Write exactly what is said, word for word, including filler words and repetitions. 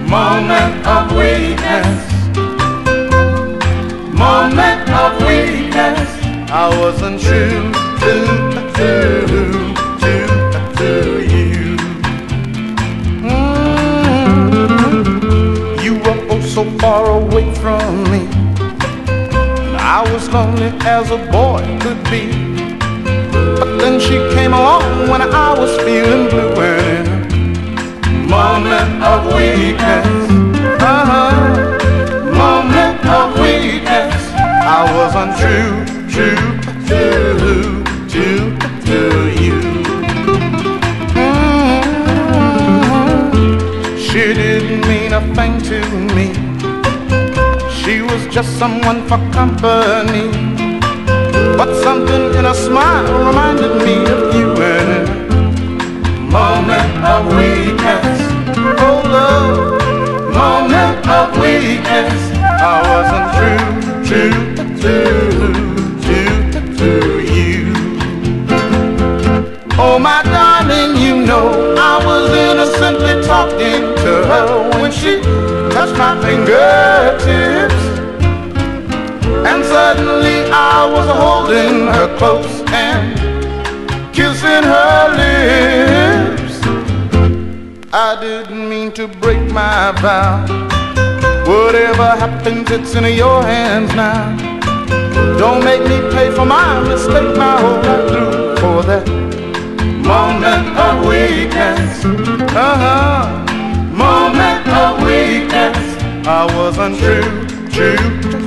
moment of weakness, moment of weakness. I wasn't true to, to, to, to you. Mm. You were oh so far away from me. I was lonely as a boy could be. But then she came along when I was feeling blue. And moment of weakness, uh-huh, moment of weakness. I was untrue, true, true, true to you. Mm-hmm. She didn't mean a thing to me. She was just someone for company. But something in her smile reminded me of you. And moment of weakness, oh love, moment of weakness. I wasn't true, true, true, true to you. Oh my darling, you know I was innocently talking to her when she touched my fingertips. And suddenly I was holding her close and kissing her lips. I didn't mean to break my vow. Whatever happens, it's in your hands now. Don't make me pay for my mistake my whole life through. For that moment of weakness, uh-huh, moment of weakness. I wasn't true, true,